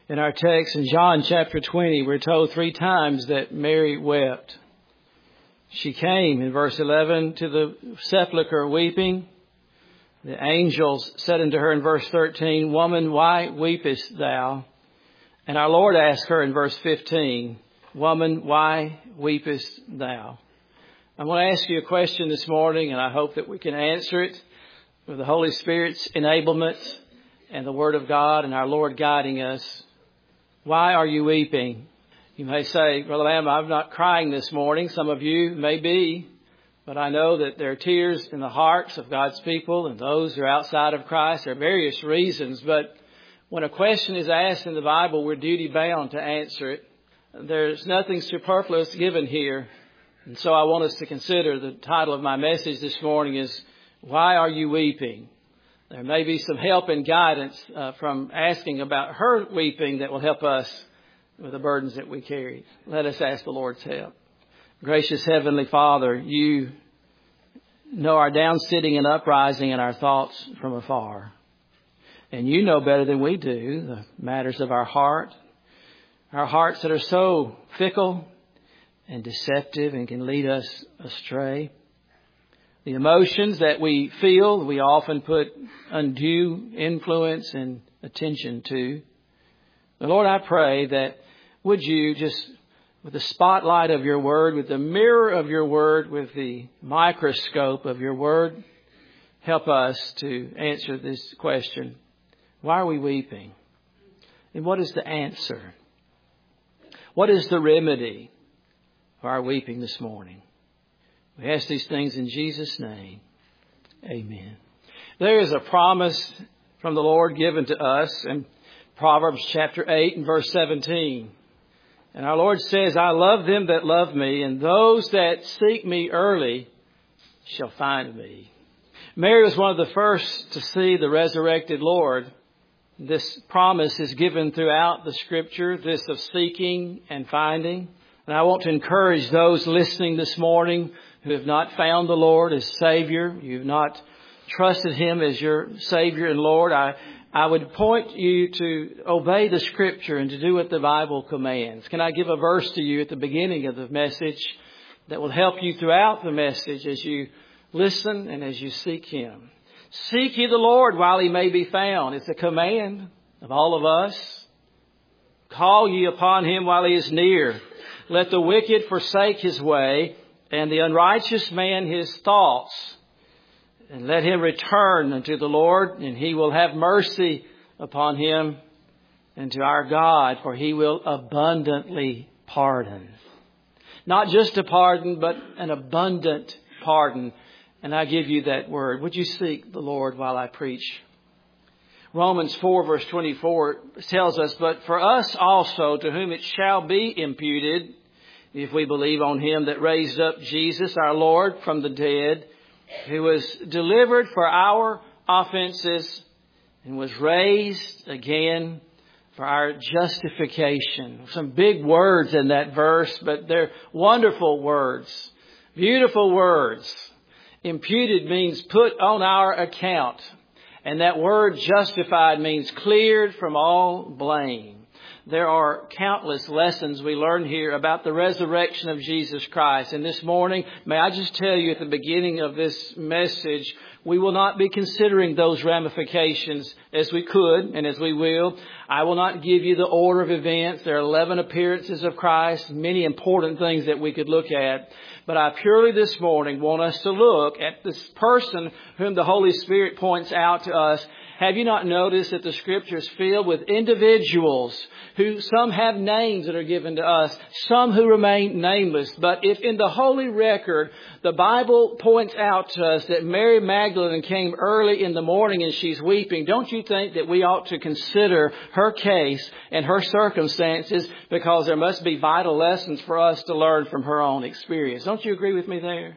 In our text in John chapter 20, we're told 3 times that Mary wept. She came in verse 11 to the sepulchre weeping. The angels said unto her in verse 13, Woman, why weepest thou? And our Lord asked her in verse 15, Woman, why weepest thou? I want to ask you a question this morning, and I hope that we can answer it with the Holy Spirit's enablement and the Word of God and our Lord guiding us. Why are you weeping? You may say, Brother Lamb, I'm not crying this morning. Some of you may be, but I know that there are tears in the hearts of God's people and those who are outside of Christ. There are various reasons, but when a question is asked in the Bible, we're duty bound to answer it. There's nothing superfluous given here. And so I want us to consider the title of my message this morning is, Why Are You Weeping? There may be some help and guidance from asking about her weeping that will help us with the burdens that we carry. Let us ask the Lord's help. Gracious Heavenly Father, you know our down sitting and uprising and our thoughts from afar. And you know better than we do the matters of our hearts that are so fickle and deceptive and can lead us astray. The emotions that we feel, we often put undue influence and attention to. But Lord, I pray that would you just, with the spotlight of your word, with the mirror of your word, with the microscope of your word, help us to answer this question. Why are we weeping? And what is the answer? What is the remedy for our weeping this morning? We ask these things in Jesus' name. Amen. There is a promise from the Lord given to us in Proverbs chapter 8 and verse 17. And our Lord says, I love them that love me, and those that seek me early shall find me. Mary was one of the first to see the resurrected Lord. This promise is given throughout the Scripture, this of seeking and finding. And I want to encourage those listening this morning who have not found the Lord as Savior, you've not trusted Him as your Savior and Lord, I would point you to obey the Scripture and to do what the Bible commands. Can I give a verse to you at the beginning of the message that will help you throughout the message as you listen and as you seek Him? Seek ye the Lord while He may be found. It's a command of all of us. Call ye upon Him while He is near. Let the wicked forsake his way, and the unrighteous man his thoughts. And let him return unto the Lord, and He will have mercy upon him, and to our God, for He will abundantly pardon. Not just a pardon, but an abundant pardon. And I give you that word. Would you seek the Lord while I preach? Romans 4 verse 24 tells us, But for us also, to whom it shall be imputed, if we believe on Him that raised up Jesus our Lord from the dead, who was delivered for our offenses and was raised again for our justification. Some big words in that verse, but they're wonderful words, beautiful words. Imputed means put on our account. And that word justified means cleared from all blame. There are countless lessons we learn here about the resurrection of Jesus Christ. And this morning, may I just tell you at the beginning of this message, we will not be considering those ramifications as we could and as we will. I will not give you the order of events. There are 11 appearances of Christ, many important things that we could look at. But I purely this morning want us to look at this person whom the Holy Spirit points out to us. Have you not noticed that the Scriptures filled with individuals who some have names that are given to us, some who remain nameless. But if in the Holy Record, the Bible points out to us that Mary Magdalene came early in the morning and she's weeping, don't you think that we ought to consider her case and her circumstances, because there must be vital lessons for us to learn from her own experience? Don't you agree with me there?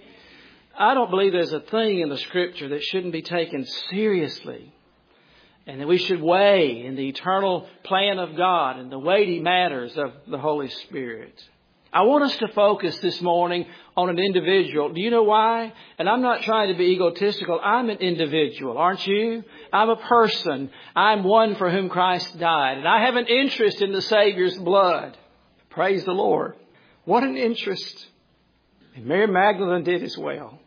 I don't believe there's a thing in the Scripture that shouldn't be taken seriously, and that we should weigh in the eternal plan of God and the weighty matters of the Holy Spirit. I want us to focus this morning on an individual. Do you know why? And I'm not trying to be egotistical. I'm an individual, aren't you? I'm a person. I'm one for whom Christ died. And I have an interest in the Savior's blood. Praise the Lord. What an interest. And Mary Magdalene did as well.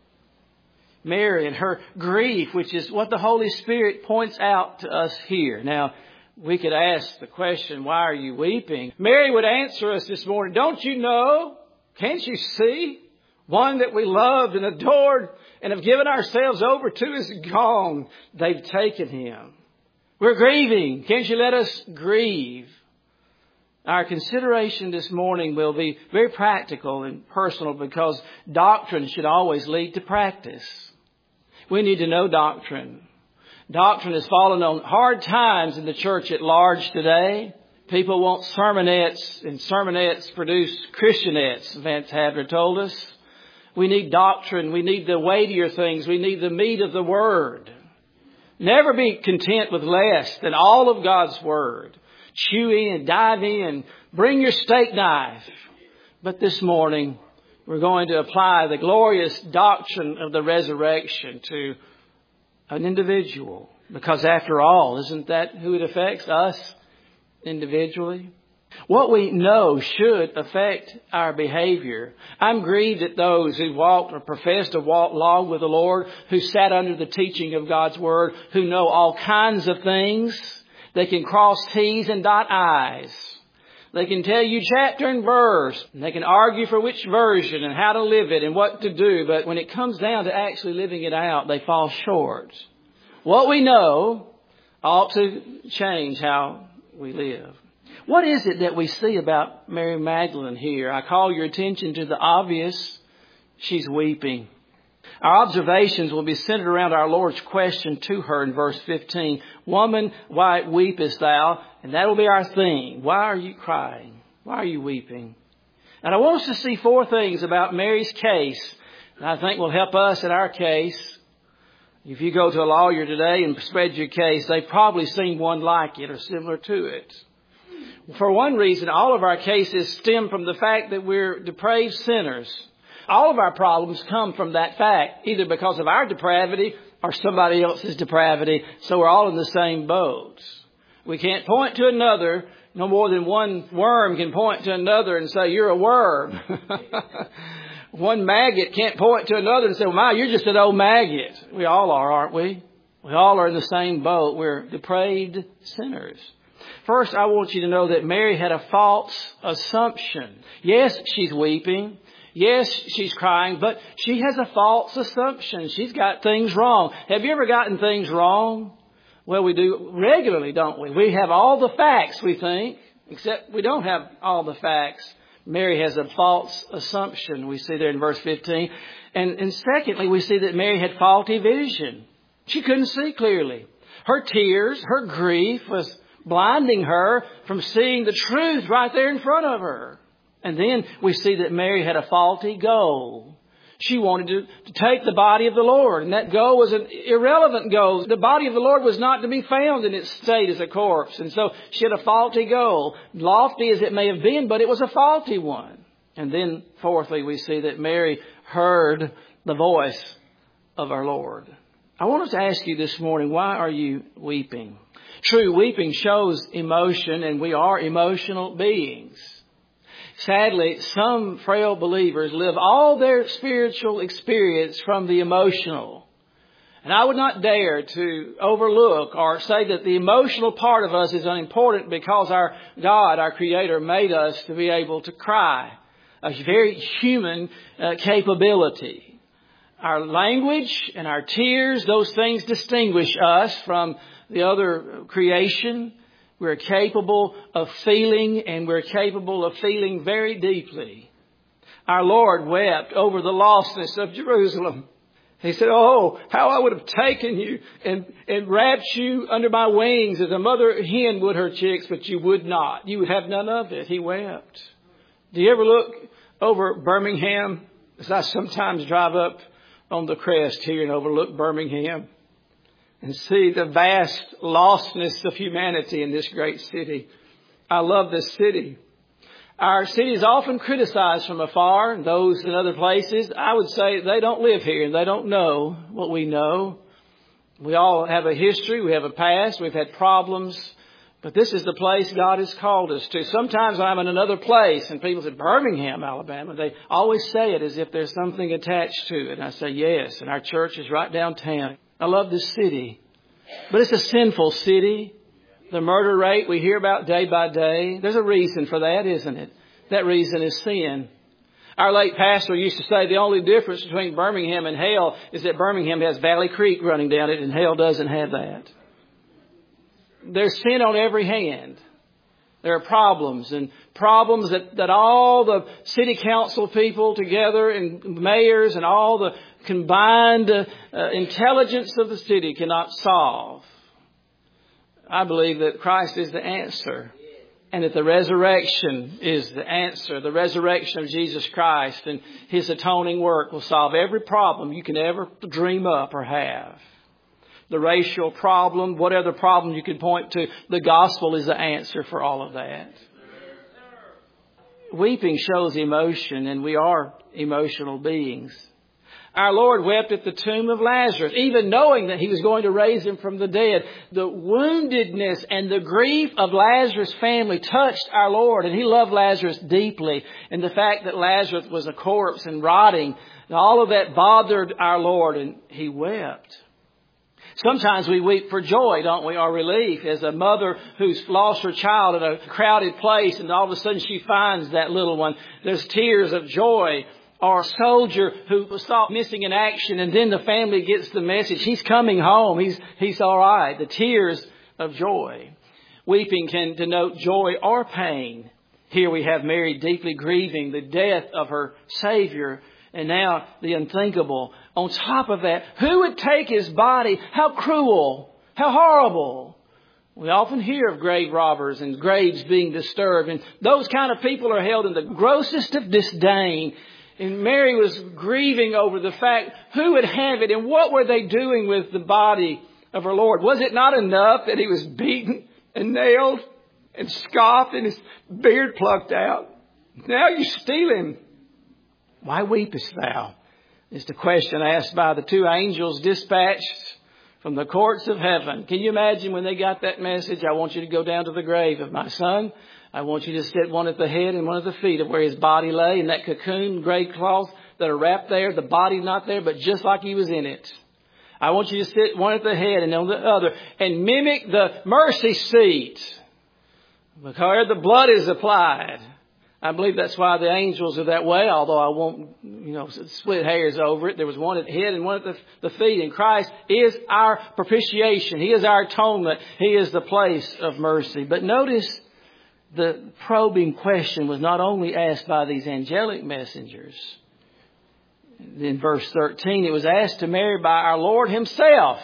Mary and her grief, which is what the Holy Spirit points out to us here. Now, we could ask the question, why are you weeping? Mary would answer us this morning, don't you know? Can't you see? One that we loved and adored and have given ourselves over to is gone. They've taken him. We're grieving. Can't you let us grieve? Our consideration this morning will be very practical and personal because doctrine should always lead to practice. We need to know doctrine. Doctrine has fallen on hard times in the church at large today. People want sermonettes, and sermonettes produce Christianettes, Vance Hadler told us. We need doctrine. We need the weightier things. We need the meat of the Word. Never be content with less than all of God's Word. Chew in, dive in, bring your steak knife. But this morning, we're going to apply the glorious doctrine of the resurrection to an individual. Because after all, isn't that who it affects? Us individually. What we know should affect our behavior. I'm grieved at those who walked or professed to walk long with the Lord, who sat under the teaching of God's Word, who know all kinds of things. They can cross T's and dot I's. They can tell you chapter and verse. And they can argue for which version and how to live it and what to do. But when it comes down to actually living it out, they fall short. What we know ought to change how we live. What is it that we see about Mary Magdalene here? I call your attention to the obvious. She's weeping. Our observations will be centered around our Lord's question to her in verse 15. Woman, why weepest thou? And that will be our theme. Why are you crying? Why are you weeping? And I want us to see four things about Mary's case that I think will help us in our case. If you go to a lawyer today and spread your case, they've probably seen one like it or similar to it. For one reason, all of our cases stem from the fact that we're depraved sinners. All of our problems come from that fact, either because of our depravity or somebody else's depravity. So we're all in the same boat. We can't point to another. No more than one worm can point to another and say, you're a worm. One maggot can't point to another and say, well, my, you're just an old maggot. We all are, aren't we? We all are in the same boat. We're depraved sinners. First, I want you to know that Mary had a false assumption. Yes, she's weeping. Yes, she's crying, but she has a false assumption. She's got things wrong. Have you ever gotten things wrong? Well, we do regularly, don't we? We have all the facts, we think, except we don't have all the facts. Mary has a false assumption. We see there in verse 15. And secondly, we see that Mary had faulty vision. She couldn't see clearly. Her tears, her grief was blinding her from seeing the truth right there in front of her. And then we see that Mary had a faulty goal. She wanted to take the body of the Lord. And that goal was an irrelevant goal. The body of the Lord was not to be found in its state as a corpse. And so she had a faulty goal. Lofty as it may have been, but it was a faulty one. And then fourthly, we see that Mary heard the voice of our Lord. I want to ask you this morning, why are you weeping? True, weeping shows emotion, and we are emotional beings. Sadly, some frail believers live all their spiritual experience from the emotional. And I would not dare to overlook or say that the emotional part of us is unimportant because our God, our Creator, made us to be able to cry. A very human capability. Our language and our tears, those things distinguish us from the other creation. We're capable of feeling, and we're capable of feeling very deeply. Our Lord wept over the lostness of Jerusalem. He said, oh, how I would have taken you and wrapped you under my wings as a mother hen would her chicks, but you would not. You would have none of it. He wept. Do you ever look over Birmingham? As I sometimes drive up on the crest here and overlook Birmingham and see the vast lostness of humanity in this great city. I love this city. Our city is often criticized from afar, and those in other places. I would say they don't live here and they don't know what we know. We all have a history, we have a past, we've had problems, but this is the place God has called us to. Sometimes I'm in another place and people say, Birmingham, Alabama. They always say it as if there's something attached to it. And I say, yes, and our church is right downtown. I love this city, but it's a sinful city. The murder rate we hear about day by day, there's a reason for that, isn't it? That reason is sin. Our late pastor used to say the only difference between Birmingham and hell is that Birmingham has Valley Creek running down it and hell doesn't have that. There's sin on every hand. There are problems that all the city council people together and mayors and all the combined intelligence of the city cannot solve. I believe that Christ is the answer and that the resurrection is the answer. The resurrection of Jesus Christ and His atoning work will solve every problem you can ever dream up or have. The racial problem, whatever problem you can point to, the gospel is the answer for all of that. Weeping shows emotion, and we are emotional beings. Our Lord wept at the tomb of Lazarus, even knowing that He was going to raise him from the dead. The woundedness and the grief of Lazarus' family touched our Lord, and He loved Lazarus deeply. And the fact that Lazarus was a corpse and rotting, all of that bothered our Lord, and He wept. Sometimes we weep for joy, don't we, or relief, as a mother who's lost her child in a crowded place and all of a sudden she finds that little one. There's tears of joy. Or a soldier who was thought missing in action and then the family gets the message, he's coming home, he's all right. The tears of joy. Weeping can denote joy or pain. Here we have Mary deeply grieving the death of her Savior. And now the unthinkable. On top of that, who would take His body? How cruel. How horrible. We often hear of grave robbers and graves being disturbed. And those kind of people are held in the grossest of disdain. And Mary was grieving over the fact who would have it and what were they doing with the body of her Lord. Was it not enough that He was beaten and nailed and scoffed and His beard plucked out? Now you steal Him. Why weepest thou? Is the question asked by the two angels dispatched from the courts of heaven. Can you imagine when they got that message? I want you to go down to the grave of my son. I want you to sit one at the head and one at the feet of where his body lay in that cocoon, gray cloth that are wrapped there. The body's not there, but just like he was in it. I want you to sit one at the head and on the other and mimic the mercy seat. Because the blood is applied. I believe that's why the angels are that way, although I won't, split hairs over it. There was one at the head and one at the feet. And Christ is our propitiation. He is our atonement. He is the place of mercy. But notice the probing question was not only asked by these angelic messengers. In verse 13, it was asked to Mary by our Lord Himself.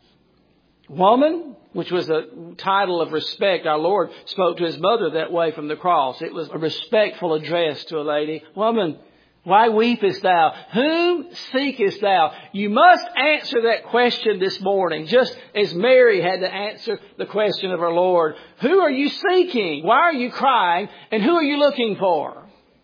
Woman, which was a title of respect. Our Lord spoke to His mother that way from the cross. It was a respectful address to a lady. Woman, why weepest thou? Whom seekest thou? You must answer that question this morning, just as Mary had to answer the question of her Lord. Who are you seeking? Why are you crying? And who are you looking for?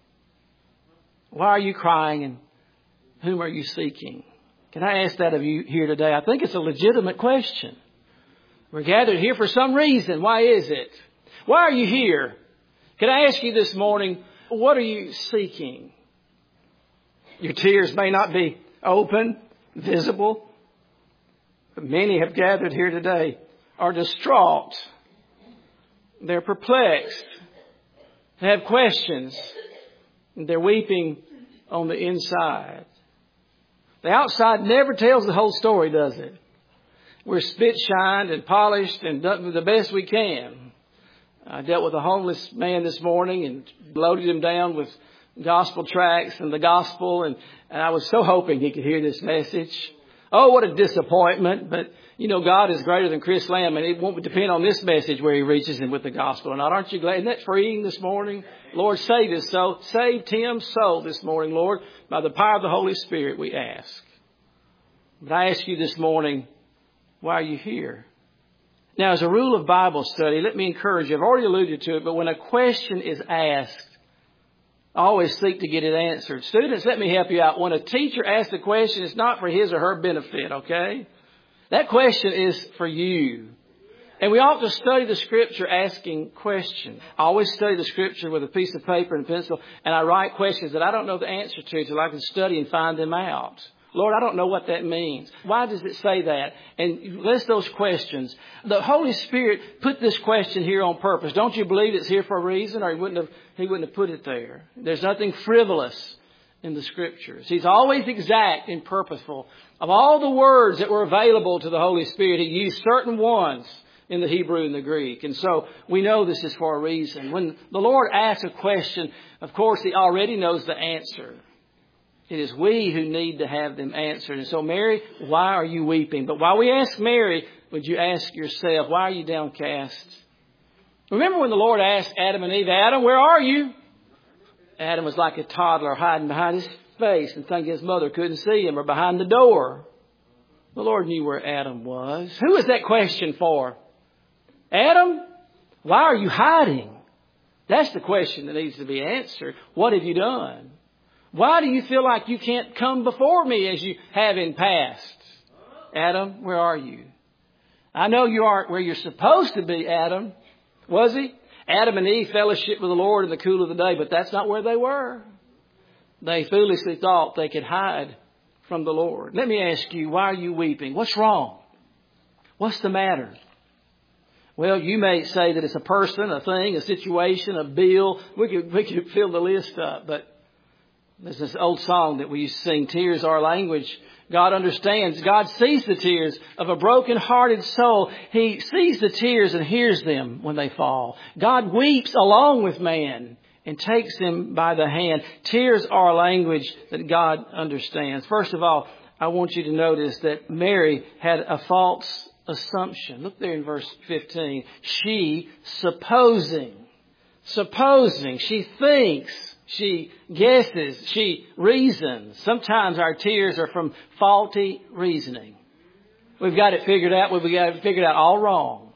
Why are you crying and whom are you seeking? Can I ask that of you here today? I think it's a legitimate question. We're gathered here for some reason. Why is it? Why are you here? Can I ask you this morning, what are you seeking? Your tears may not be open, visible, but many have gathered here today are distraught. They're perplexed. They have questions. They're weeping on the inside. The outside never tells the whole story, does it? We're spit-shined and polished and done the best we can. I dealt with a homeless man this morning and loaded him down with gospel tracts and the gospel. And I was so hoping he could hear this message. Oh, what a disappointment. But, God is greater than Chris Lamb. And it won't depend on this message where He reaches him with the gospel or not. Aren't you glad? Isn't that freeing this morning? Lord, save his soul. Save Tim's soul this morning, Lord. By the power of the Holy Spirit, we ask. But I ask you this morning, why are you here? Now, as a rule of Bible study, let me encourage you. I've already alluded to it, but when a question is asked, Always seek to get it answered. Students, let me help you out. When a teacher asks a question, it's not for his or her benefit, okay? That question is for you. And we ought to study the Scripture asking questions. I always study the Scripture with a piece of paper and pencil, and I write questions that I don't know the answer to until I can study and find them out. Lord, I don't know what that means. Why does it say that? And list those questions. The Holy Spirit put this question here on purpose. Don't you believe it's here for a reason, or He wouldn't have put it there? There's nothing frivolous in the Scriptures. He's always exact and purposeful. Of all the words that were available to the Holy Spirit, He used certain ones in the Hebrew and the Greek. And so we know this is for a reason. When the Lord asks a question, of course, He already knows the answer. It is we who need to have them answered. And so, Mary, why are you weeping? But while we ask Mary, would you ask yourself, why are you downcast? Remember when the Lord asked Adam and Eve, Adam, where are you? Adam was like a toddler hiding behind his face and thinking his mother couldn't see him, or behind the door. The Lord knew where Adam was. Who was that question for? Adam, why are you hiding? That's the question that needs to be answered. What have you done? Why do you feel like you can't come before me as you have in past? Adam, where are you? I know you aren't where you're supposed to be, Adam. Was he? Adam and Eve fellowshiped with the Lord in the cool of the day, but that's not where they were. They foolishly thought they could hide from the Lord. Let me ask you, why are you weeping? What's wrong? What's the matter? Well, you may say that it's a person, a thing, a situation, a bill. We could fill the list up, but there's this old song that we used to sing, Tears Are Language. God understands. God sees the tears of a broken-hearted soul. He sees the tears and hears them when they fall. God weeps along with man and takes him by the hand. Tears are a language that God understands. First of all, I want you to notice that Mary had a false assumption. Look there in verse 15. She supposing, she thinks, she guesses, she reasons. Sometimes our tears are from faulty reasoning. We've got it figured out. We've got it figured out all wrong.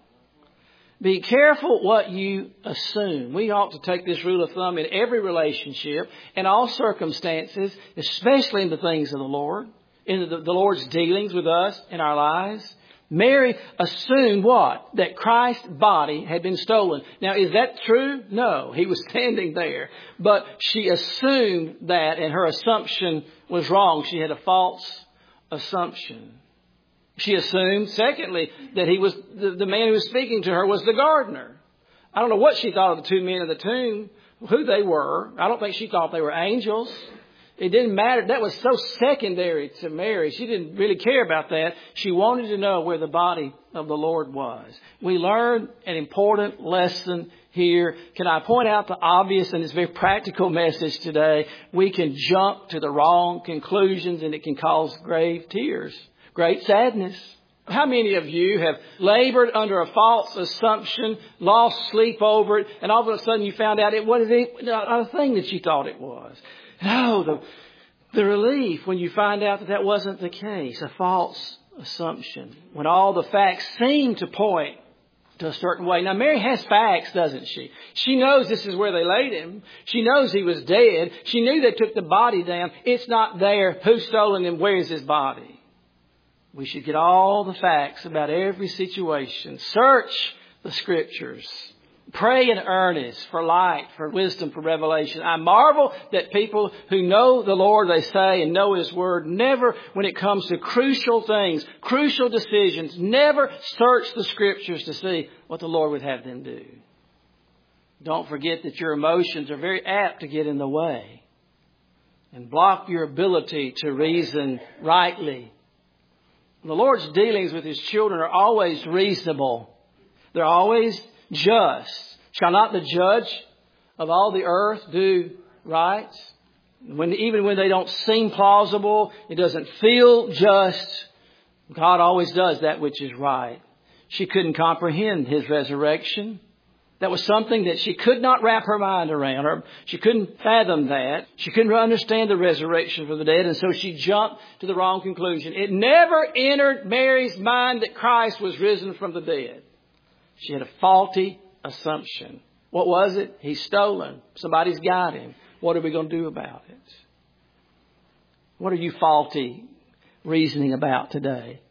Be careful what you assume. We ought to take this rule of thumb in every relationship, in all circumstances, especially in the things of the Lord, in the Lord's dealings with us in our lives. Mary assumed what? That Christ's body had been stolen. Now, is that true? No. He was standing there. But she assumed that, and her assumption was wrong. She had a false assumption. She assumed, secondly, that he was the man who was speaking to her was the gardener. I don't know what she thought of the two men in the tomb, who they were. I don't think she thought they were angels. It didn't matter. That was so secondary to Mary. She didn't really care about that. She wanted to know where the body of the Lord was. We learned an important lesson here. Can I point out the obvious and this very practical message today? We can jump to the wrong conclusions and it can cause grave tears, great sadness. How many of you have labored under a false assumption, lost sleep over it, and all of a sudden you found out it wasn't a thing that you thought it was? No, the relief when you find out that wasn't the case, a false assumption, when all the facts seem to point to a certain way. Now, Mary has facts, doesn't she? She knows this is where they laid him. She knows he was dead. She knew they took the body down. It's not there. Who's stolen him? Where's his body? We should get all the facts about every situation. Search the Scriptures. Pray in earnest for light, for wisdom, for revelation. I marvel that people who know the Lord, they say, and know His Word, never, when it comes to crucial things, crucial decisions, never search the Scriptures to see what the Lord would have them do. Don't forget that your emotions are very apt to get in the way and block your ability to reason rightly. The Lord's dealings with His children are always reasonable. They're always just. Shall not the judge of all the earth do right? Even when they don't seem plausible, it doesn't feel just, God always does that which is right. She couldn't comprehend His resurrection. That was something that she could not wrap her mind around. She couldn't fathom that. She couldn't understand the resurrection from the dead, and so she jumped to the wrong conclusion. It never entered Mary's mind that Christ was risen from the dead. She had a faulty assumption. What was it? He's stolen. Somebody's got him. What are we going to do about it? What are you faulty reasoning about today?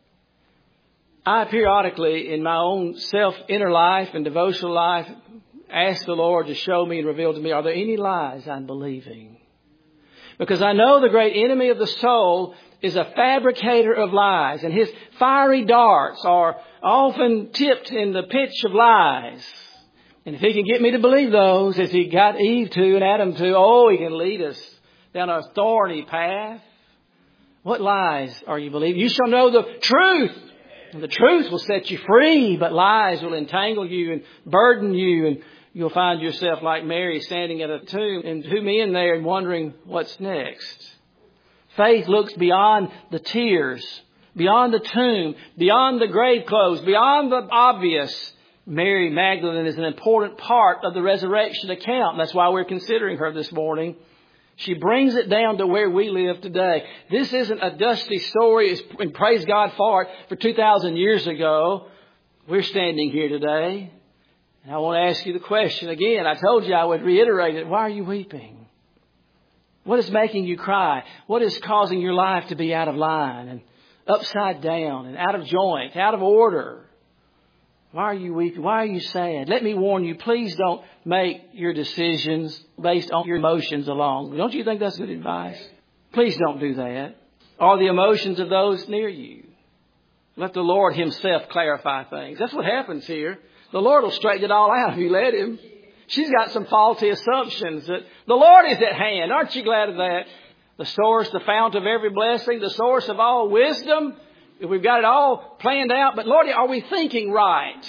I periodically, in my own inner life and devotional life, ask the Lord to show me and reveal to me, are there any lies I'm believing? Because I know the great enemy of the soul is a fabricator of lies, and his fiery darts are often tipped in the pitch of lies. And if he can get me to believe those, as he got Eve to and Adam to, he can lead us down a thorny path. What lies are you believing? You shall know the truth, and the truth will set you free, but lies will entangle you and burden you, and you'll find yourself like Mary standing at a tomb and two men there and wondering what's next. Faith looks beyond the tears, beyond the tomb, beyond the grave clothes, beyond the obvious. Mary Magdalene is an important part of the resurrection account. That's why we're considering her this morning. She brings it down to where we live today. This isn't a dusty story, and praise God for it, for 2,000 years ago. We're standing here today. And I want to ask you the question again. I told you I would reiterate it. Why are you weeping? What is making you cry? What is causing your life to be out of line and upside down and out of joint, out of order? Why are you weeping? Why are you sad? Let me warn you, please don't make your decisions based on your emotions alone. Don't you think that's good advice? Please don't do that. Or the emotions of those near you. Let the Lord Himself clarify things. That's what happens here. The Lord will straighten it all out if you let Him. She's got some faulty assumptions that the Lord is at hand. Aren't you glad of that? The source, the fount of every blessing, the source of all wisdom. We've got it all planned out, but Lord, are we thinking right?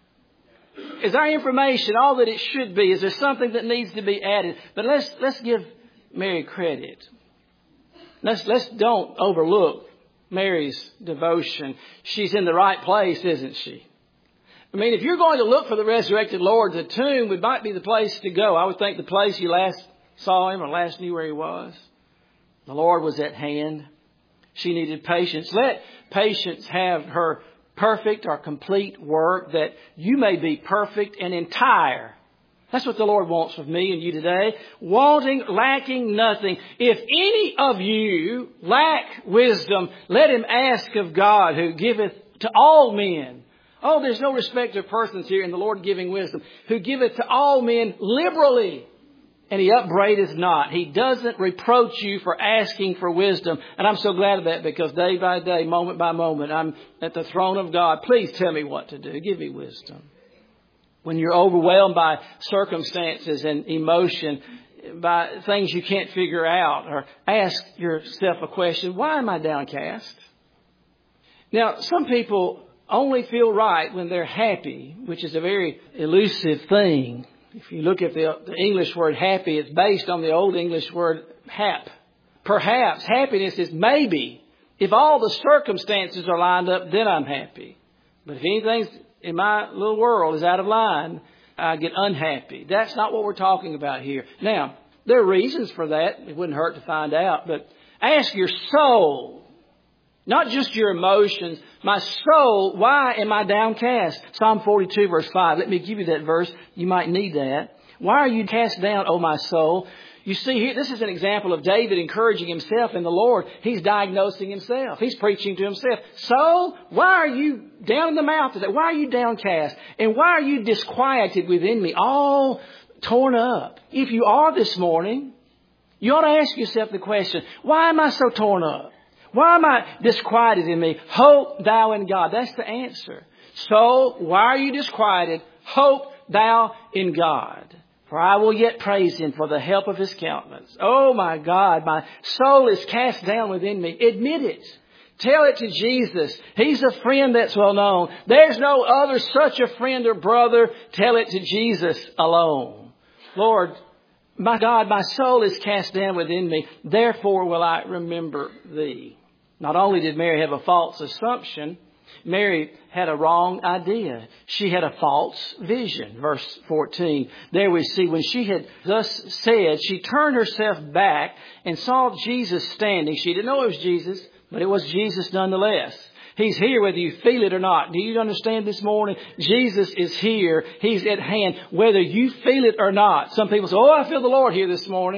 Is our information all that it should be? Is there something that needs to be added? But let's give Mary credit. Let's don't overlook Mary's devotion. She's in the right place, isn't she? I mean, if you're going to look for the resurrected Lord, the tomb might be the place to go. I would think the place you last saw Him or last knew where He was. The Lord was at hand. She needed patience. Let patience have her perfect or complete work, that you may be perfect and entire. That's what the Lord wants of me and you today. Wanting, lacking nothing. If any of you lack wisdom, let him ask of God, who giveth to all men. Oh, there's no respect of persons here in the Lord giving wisdom. Who giveth to all men liberally. And He upbraideth not. He doesn't reproach you for asking for wisdom. And I'm so glad of that, because day by day, moment by moment, I'm at the throne of God. Please tell me what to do. Give me wisdom. When you're overwhelmed by circumstances and emotion, by things you can't figure out, or ask yourself a question, why am I downcast? Now, some people only feel right when they're happy, which is a very elusive thing. If you look at the English word happy, it's based on the Old English word hap. Perhaps happiness is maybe. If all the circumstances are lined up, then I'm happy. But if anything in my little world is out of line, I get unhappy. That's not what we're talking about here. Now, there are reasons for that. It wouldn't hurt to find out. But ask your soul. Not just your emotions. My soul, why am I downcast? Psalm 42 verse 5. Let me give you that verse. You might need that. Why are you cast down, O my soul? You see here, this is an example of David encouraging himself in the Lord. He's diagnosing himself. He's preaching to himself. Soul, why are you down in the mouth today? Why are you downcast? And why are you disquieted within me? All torn up. If you are this morning, you ought to ask yourself the question, why am I so torn up? Why am I disquieted in me? Hope thou in God. That's the answer. So, why are you disquieted? Hope thou in God. For I will yet praise Him for the help of His countenance. Oh my God, my soul is cast down within me. Admit it. Tell it to Jesus. He's a friend that's well known. There's no other such a friend or brother. Tell it to Jesus alone. Lord, my God, my soul is cast down within me. Therefore will I remember Thee. Not only did Mary have a false assumption, Mary had a wrong idea. She had a false vision. Verse 14. There we see, when she had thus said, she turned herself back and saw Jesus standing. She didn't know it was Jesus, but it was Jesus nonetheless. He's here whether you feel it or not. Do you understand this morning? Jesus is here. He's at hand whether you feel it or not. Some people say, oh, I feel the Lord here this morning.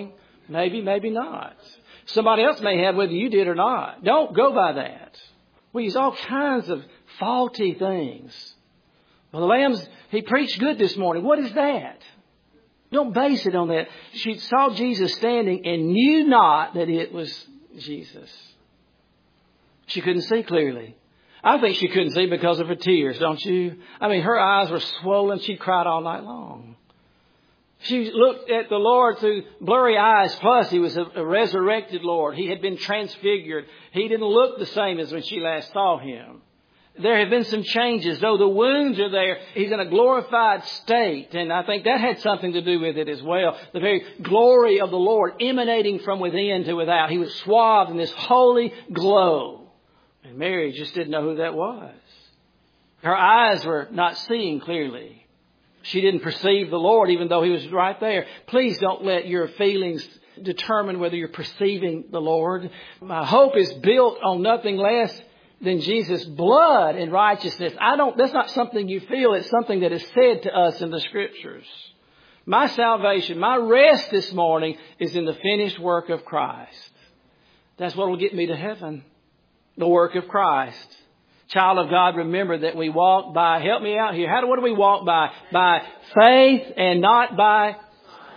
Maybe, maybe not. Somebody else may have whether you did or not. Don't go by that. We use all kinds of faulty things. Well, the lambs, he preached good this morning. What is that? Don't base it on that. She saw Jesus standing and knew not that it was Jesus. She couldn't see clearly. I think she couldn't see because of her tears, don't you? I mean, her eyes were swollen. She cried all night long. She looked at the Lord through blurry eyes. Plus, he was a resurrected Lord. He had been transfigured. He didn't look the same as when she last saw him. There have been some changes. Though the wounds are there, he's in a glorified state. And I think that had something to do with it as well. The very glory of the Lord emanating from within to without. He was swathed in this holy glow. And Mary just didn't know who that was. Her eyes were not seeing clearly. She didn't perceive the Lord even though he was right there. Please don't let your feelings determine whether you're perceiving the Lord. My hope is built on nothing less than Jesus' blood and righteousness. That's not something you feel. It's something that is said to us in the Scriptures. My salvation, my rest this morning is in the finished work of Christ. That's what will get me to heaven. The work of Christ. Child of God, remember that we walk by, help me out here. What do we walk by? By faith and not by sight.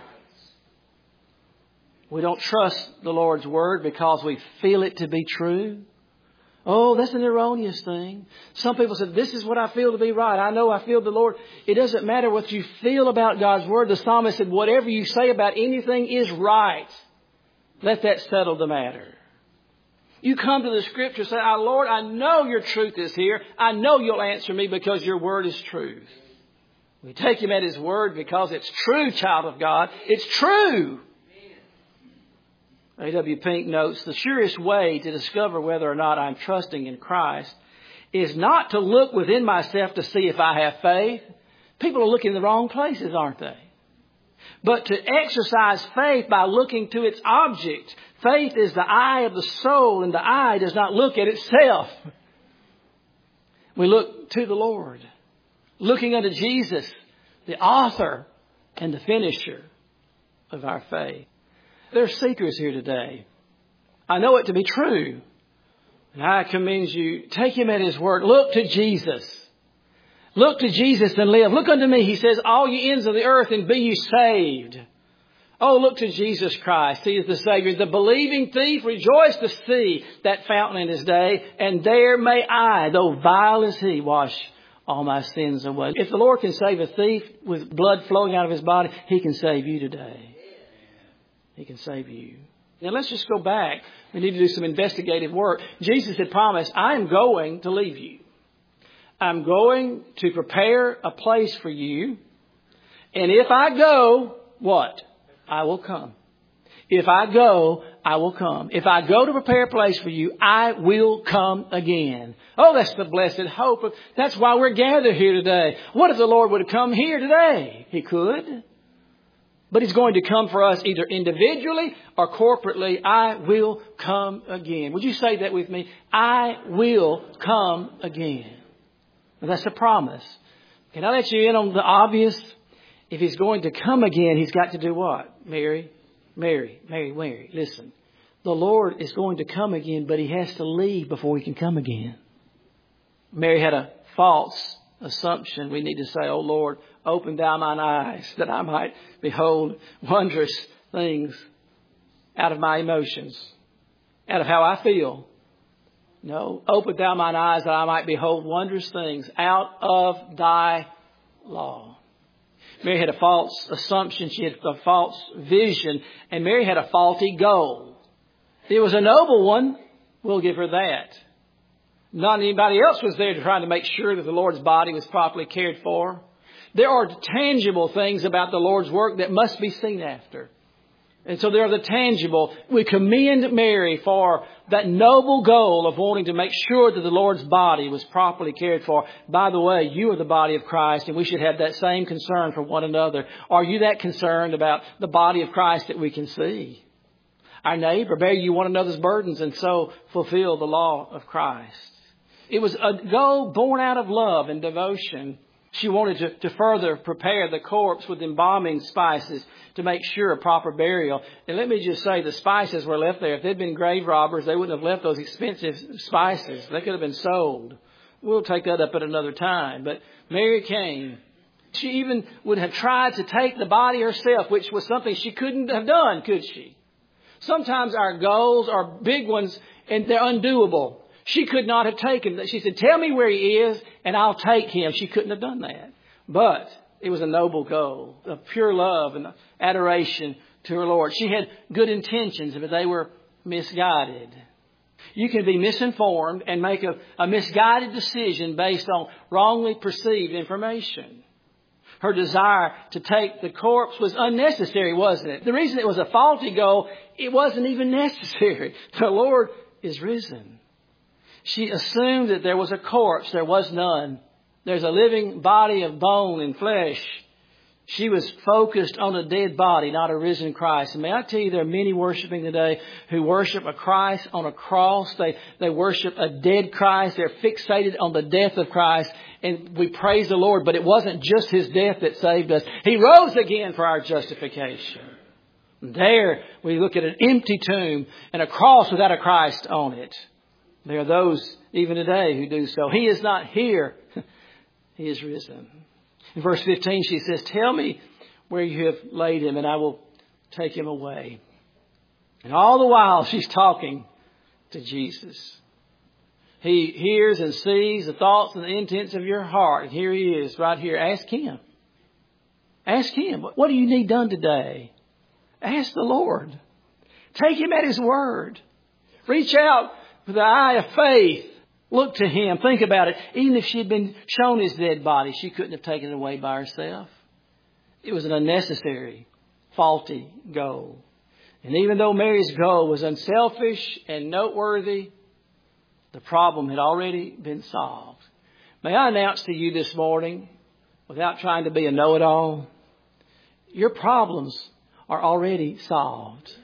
We don't trust the Lord's word because we feel it to be true. Oh, that's an erroneous thing. Some people say, this is what I feel to be right. I know I feel the Lord. It doesn't matter what you feel about God's word. The psalmist said, whatever you say about anything is right. Let that settle the matter. You come to the Scripture and say, Lord, I know your truth is here. I know you'll answer me because your word is truth. We take him at his word because it's true, child of God. It's true. A.W. Pink notes, the surest way to discover whether or not I'm trusting in Christ is not to look within myself to see if I have faith. People are looking in the wrong places, aren't they? But to exercise faith by looking to its object. Faith is the eye of the soul, and the eye does not look at itself. We look to the Lord, looking unto Jesus, the author and the finisher of our faith. There are seekers here today. I know it to be true. And I commend you, take him at his word. Look to Jesus. Look to Jesus and live. Look unto me, he says, all ye ends of the earth, and be ye saved. Oh, look to Jesus Christ. He is the Savior. The believing thief rejoiced to see that fountain in his day. And there may I, though vile as he, wash all my sins away. If the Lord can save a thief with blood flowing out of his body, he can save you today. He can save you. Now let's just go back. We need to do some investigative work. Jesus had promised, I am going to leave you. I'm going to prepare a place for you. And if I go, what? I will come. If I go, I will come. If I go to prepare a place for you, I will come again. Oh, that's the blessed hope. That's why we're gathered here today. What if the Lord would have come here today? He could. But he's going to come for us either individually or corporately. I will come again. Would you say that with me? I will come again. Well, that's a promise. Can I let you in on the obvious? If he's going to come again, he's got to do what? Mary, listen. The Lord is going to come again, but he has to leave before he can come again. Mary had a false assumption. We need to say, oh Lord, open thou mine eyes that I might behold wondrous things out of my emotions, out of how I feel. No, open thou mine eyes that I might behold wondrous things out of thy law. Mary had a false assumption. She had a false vision. And Mary had a faulty goal. It was a noble one. We'll give her that. Not anybody else was there trying to make sure that the Lord's body was properly cared for. There are tangible things about the Lord's work that must be seen after. And so there are the tangible. We commend Mary for that noble goal of wanting to make sure that the Lord's body was properly cared for. By the way, you are the body of Christ, and we should have that same concern for one another. Are you that concerned about the body of Christ that we can see? Our neighbor, bear you one another's burdens and so fulfill the law of Christ. It was a goal born out of love and devotion. She wanted to further prepare the corpse with embalming spices to make sure a proper burial. And let me just say, the spices were left there. If they'd been grave robbers, they wouldn't have left those expensive spices. They could have been sold. We'll take that up at another time. But Mary came. She even would have tried to take the body herself, which was something she couldn't have done, could she? Sometimes our goals are big ones and they're undoable. She could not have taken that. She said, tell me where he is and I'll take him. She couldn't have done that. But it was a noble goal of pure love and adoration to her Lord. She had good intentions, but they were misguided. You can be misinformed and make a misguided decision based on wrongly perceived information. Her desire to take the corpse was unnecessary, wasn't it? The reason it was a faulty goal, it wasn't even necessary. The Lord is risen. She assumed that there was a corpse. There was none. There's a living body of bone and flesh. She was focused on a dead body, not a risen Christ. And may I tell you, there are many worshiping today who worship a Christ on a cross. They worship a dead Christ. They're fixated on the death of Christ. And we praise the Lord, but it wasn't just His death that saved us. He rose again for our justification. And there we look at an empty tomb and a cross without a Christ on it. There are those even today who do so. He is not here. He is risen. In verse 15 she says, tell me where you have laid him and I will take him away. And all the while she's talking to Jesus. He hears and sees the thoughts and the intents of your heart. And here he is right here. Ask him. Ask him. What do you need done today? Ask the Lord. Take him at his word. Reach out with the eye of faith. Look to him. Think about it. Even if she had been shown his dead body, she couldn't have taken it away by herself. It was an unnecessary, faulty goal. And even though Mary's goal was unselfish and noteworthy, the problem had already been solved. May I announce to you this morning, without trying to be a know-it-all, your problems are already solved.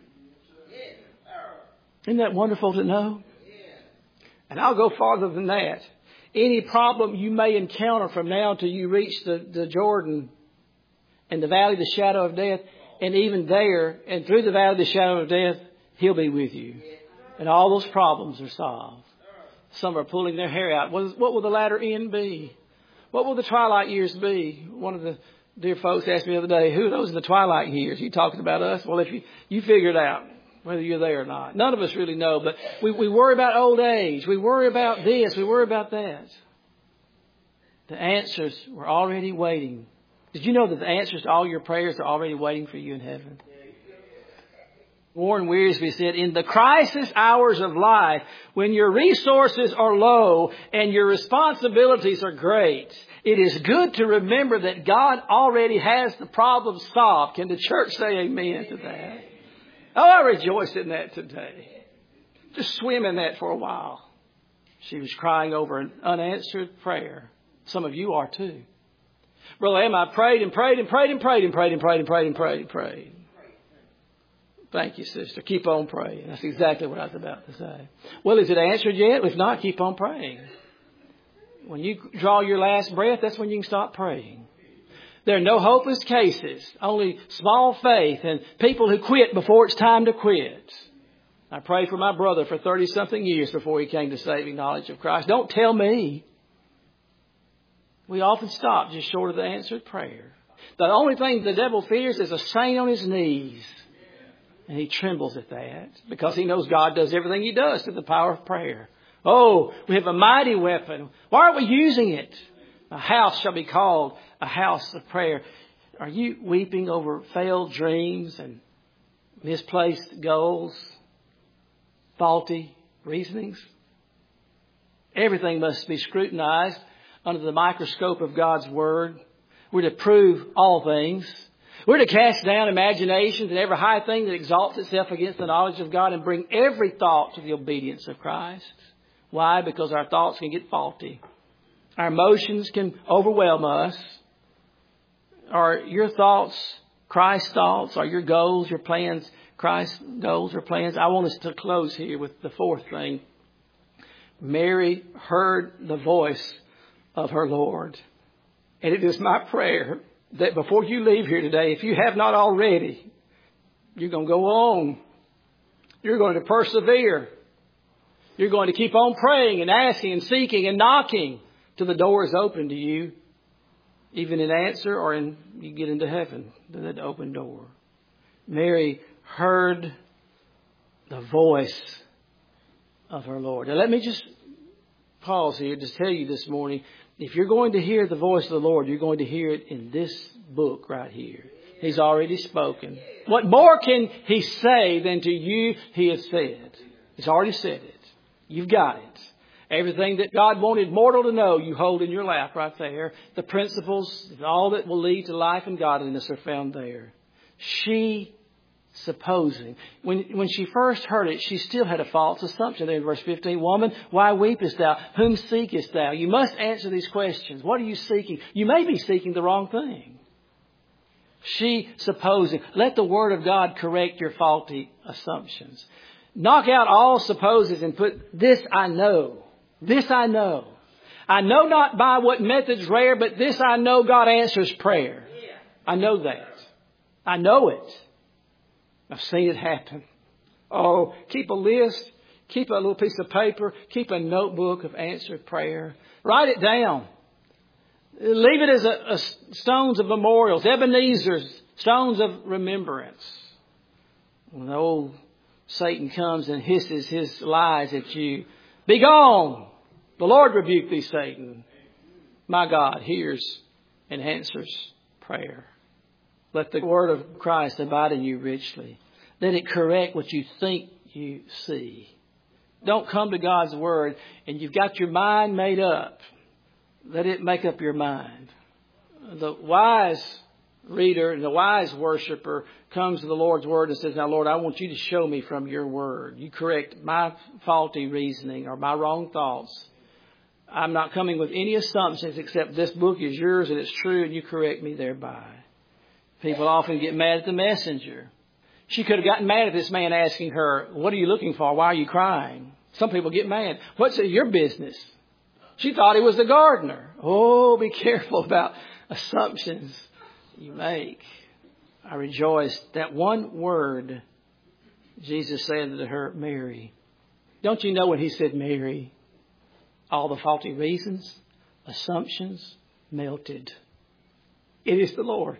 Isn't that wonderful to know? And I'll go farther than that. Any problem you may encounter from now until you reach the Jordan and the valley of the shadow of death, and even there and through the valley of the shadow of death, He'll be with you. And all those problems are solved. Some are pulling their hair out. What will the latter end be? What will the twilight years be? One of the dear folks asked me the other day, who are those in the twilight years? You talking about us? Well, if you figure it out, whether you're there or not. None of us really know, but we worry about old age. We worry about this. We worry about that. The answers were already waiting. Did you know that the answers to all your prayers are already waiting for you in heaven? Warren Wiersbe said, in the crisis hours of life, when your resources are low and your responsibilities are great, it is good to remember that God already has the problem solved. Can the church say amen to that? Oh, I rejoice in that today. Just swim in that for a while. She was crying over an unanswered prayer. Some of you are too. Brother Em, I prayed and prayed and prayed and prayed and prayed and prayed and prayed and prayed and prayed. Thank you, sister. Keep on praying. That's exactly what I was about to say. Well, is it answered yet? If not, keep on praying. When you draw your last breath, that's when you can stop praying. There are no hopeless cases, only small faith and people who quit before it's time to quit. I prayed for my brother for 30-something years before he came to saving knowledge of Christ. Don't tell me. We often stop just short of the answered prayer. The only thing the devil fears is a saint on his knees. And he trembles at that because he knows God does everything He does through the power of prayer. Oh, we have a mighty weapon. Why aren't we using it? A house shall be called a house of prayer. Are you weeping over failed dreams and misplaced goals? Faulty reasonings? Everything must be scrutinized under the microscope of God's Word. We're to prove all things. We're to cast down imaginations and every high thing that exalts itself against the knowledge of God and bring every thought to the obedience of Christ. Why? Because our thoughts can get faulty. Our emotions can overwhelm us. Are your thoughts Christ's thoughts? Are your goals, your plans, Christ's goals or plans? I want us to close here with the fourth thing. Mary heard the voice of her Lord. And it is my prayer that before you leave here today, if you have not already, you're going to go on. You're going to persevere. You're going to keep on praying and asking and seeking and knocking till the door is open to you, even in answer or in you get into heaven, that open door. Mary heard the voice of her Lord. Now let me just pause here to tell you this morning, if you're going to hear the voice of the Lord, you're going to hear it in this book right here. He's already spoken. What more can He say than to you He has said? He's already said it. You've got it. Everything that God wanted mortal to know, you hold in your lap right there. The principles, all that will lead to life and godliness are found there. She, supposing, when she first heard it, she still had a false assumption there in verse 15. Woman, why weepest thou? Whom seekest thou? You must answer these questions. What are you seeking? You may be seeking the wrong thing. She, supposing. Let the Word of God correct your faulty assumptions. Knock out all supposes and put, this I know. This I know. I know not by what methods rare, but this I know, God answers prayer. I know that. I know it. I've seen it happen. Oh, keep a list. Keep a little piece of paper. Keep a notebook of answered prayer. Write it down. Leave it as a stones of memorials, Ebenezer's, stones of remembrance. When the old Satan comes and hisses his lies at you, be gone. The Lord rebuke thee, Satan. My God hears and answers prayer. Let the word of Christ abide in you richly. Let it correct what you think you see. Don't come to God's word and you've got your mind made up. Let it make up your mind. The wise reader and the wise worshiper comes to the Lord's word and says, now, Lord, I want you to show me from your word. You correct my faulty reasoning or my wrong thoughts. I'm not coming with any assumptions except this book is yours and it's true and you correct me thereby. People often get mad at the messenger. She could have gotten mad at this man asking her, what are you looking for? Why are you crying? Some people get mad. What's your business? She thought he was the gardener. Oh, be careful about assumptions you make. I rejoice that one word Jesus said to her, Mary. Don't you know when He said Mary, all the faulty reasons, assumptions melted. It is the Lord.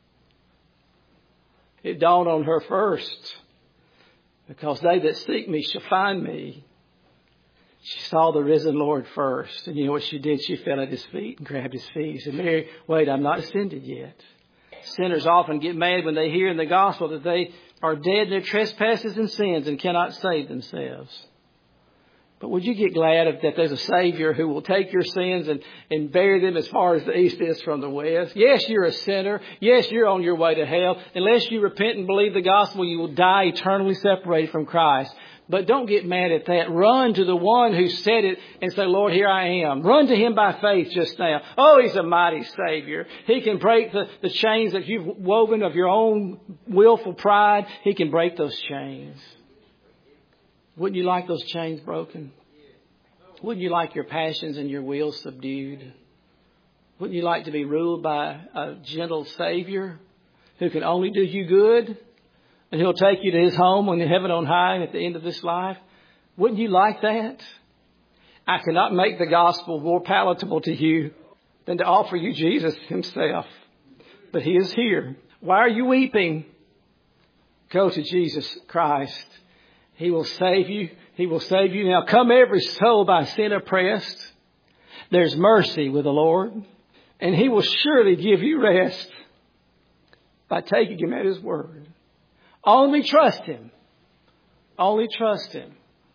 It dawned on her first, because they that seek me shall find me. She saw the risen Lord first. And you know what she did? She fell at His feet and grabbed His feet. She said, Mary, wait, I'm not ascended yet. Sinners often get mad when they hear in the gospel that they are dead in their trespasses and sins and cannot save themselves. But would you get glad that there's a Savior who will take your sins and bury them as far as the east is from the west? Yes, you're a sinner. Yes, you're on your way to hell. Unless you repent and believe the gospel, you will die eternally separated from Christ. But don't get mad at that. Run to the one who said it and say, Lord, here I am. Run to Him by faith just now. Oh, He's a mighty Savior. He can break the chains that you've woven of your own willful pride. He can break those chains. Wouldn't you like those chains broken? Wouldn't you like your passions and your will subdued? Wouldn't you like to be ruled by a gentle Savior who can only do you good? And He'll take you to His home in heaven on high at the end of this life. Wouldn't you like that? I cannot make the gospel more palatable to you than to offer you Jesus Himself. But He is here. Why are you weeping? Go to Jesus Christ. He will save you. He will save you. Now come every soul by sin oppressed. There's mercy with the Lord. And He will surely give you rest by taking Him at His word. Only trust Him. Only trust Him.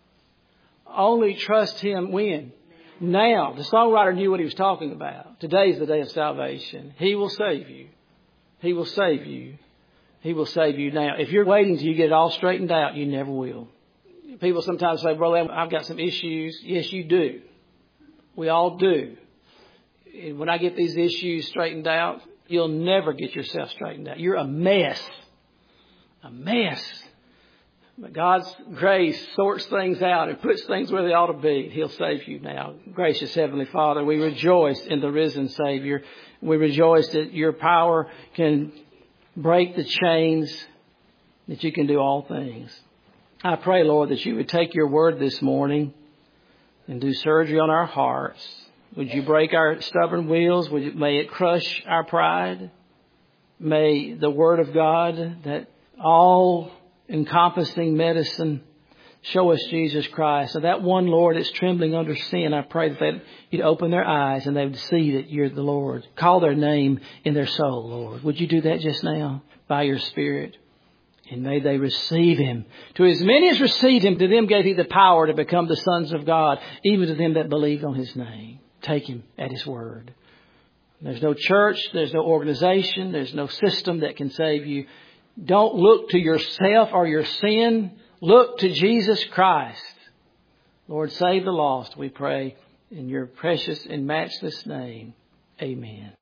Only trust Him when? Now. The songwriter knew what he was talking about. Today's the day of salvation. He will save you. He will save you. He will save you now. If you're waiting till you get it all straightened out, you never will. People sometimes say, Brother, I've got some issues. Yes, you do. We all do. And when I get these issues straightened out, you'll never get yourself straightened out. You're a mess. A mess. But God's grace sorts things out and puts things where they ought to be. He'll save you now. Gracious Heavenly Father, we rejoice in the risen Savior. We rejoice that your power can break the chains, that you can do all things. I pray, Lord, that you would take your word this morning and do surgery on our hearts. Would you break our stubborn wheels? May it crush our pride? May the word of God, that all-encompassing medicine, show us Jesus Christ. So that one, Lord, is trembling under sin, I pray that you'd open their eyes and they would see that you're the Lord. Call their name in their soul, Lord. Would you do that just now by your Spirit? And may they receive him. To as many as received him, to them gave he the power to become the sons of God, even to them that believed on his name. Take him at his word. There's no church, there's no organization, there's no system that can save you. Don't look to yourself or your sin. Look to Jesus Christ. Lord, save the lost, we pray, in your precious and matchless name. Amen.